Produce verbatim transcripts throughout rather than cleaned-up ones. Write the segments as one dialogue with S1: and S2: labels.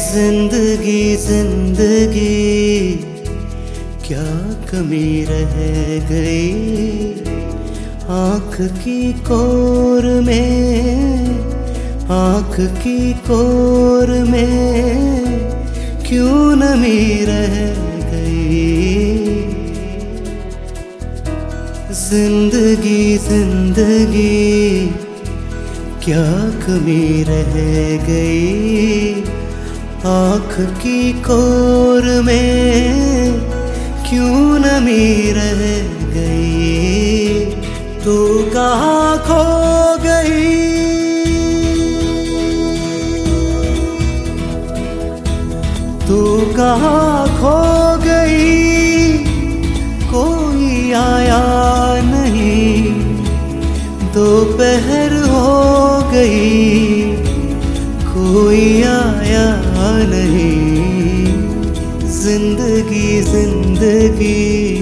S1: जिंदगी जिंदगी क्या कमी रह गई, आँख की कोर में, आँख की कोर में क्यों नमी रह गई। जिंदगी जिंदगी क्या कमी रह गई, आँख की कोर में क्यों नमी रह गई। तू कहाँ खो गई, तू कहाँ खो गई, कोई आया नहीं, दोपहर हो गई, कोई आया नहीं। जिंदगी जिंदगी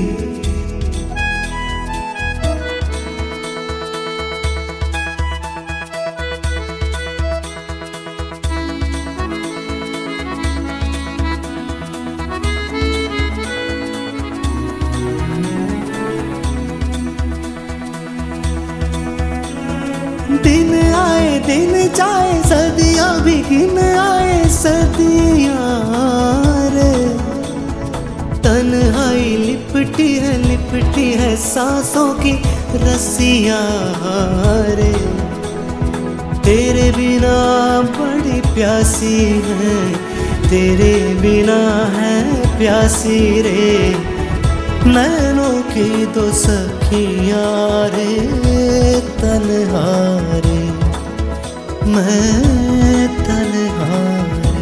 S1: दिन आए दिन जाए, सदियां भी गिन आए सदियां रे। तन्हाई लिपटी है लिपटी है सांसों की रस्सियां रे। तेरे बिना बड़ी प्यासी है, तेरे बिना है प्यासी रे। नैनों की दो सखियां रे, तन्हा रे मैं तन्हा रे।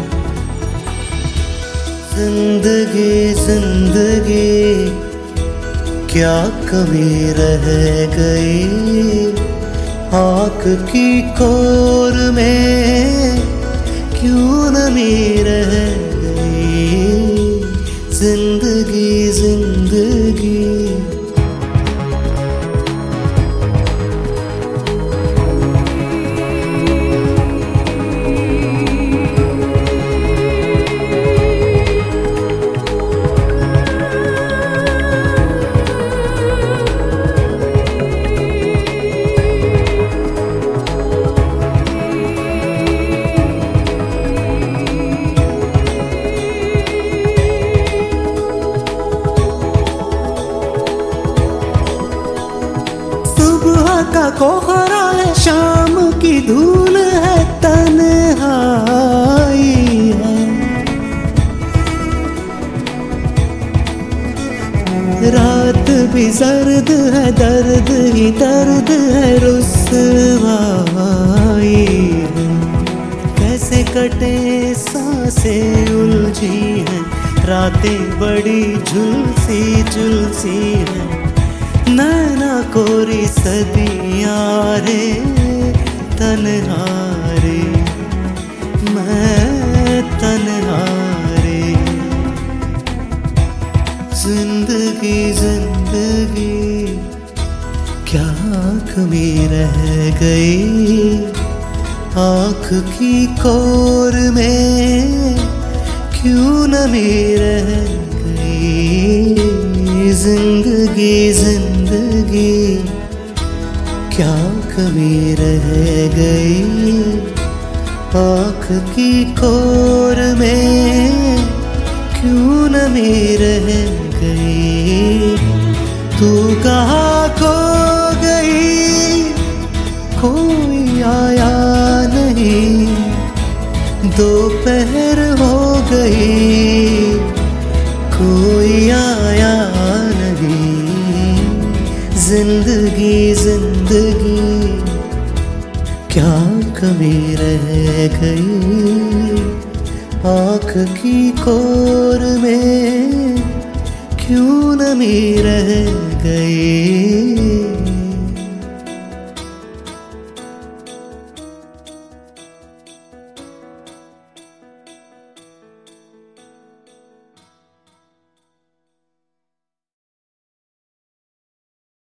S1: जिंदगी जिंदगी क्या कमी रह गई, आँख की कोर में क्यों नमी रह गई। जिंदगी जिंदगी का कोहरा है, शाम की धूल है, तन्हाई है। रात भी जर्द है, दर्द ही दर्द है, रुसवाई है। कैसे कटे सांसें उलझी हैं, रातें बड़ी झुलसी झुलसी हैं। नैना कोरी सदियां रे, तन्हा रे मैं तन्हा रे। जिंदगी जिंदगी क्या कमी रह गई, आँख की कोर में क्यों नमी रह गई। जिंदगी जिंदगी क्या कमी रह गई, आँख की कोर में क्यों नमी रह गई। तू कहाँ खो गई, कोई आया नहीं, दोपहर हो गई, कोई आया नहीं। जिंदगी जिंदगी क्या कमी रह गई, आँख की कोर में क्यों नमी रह गई।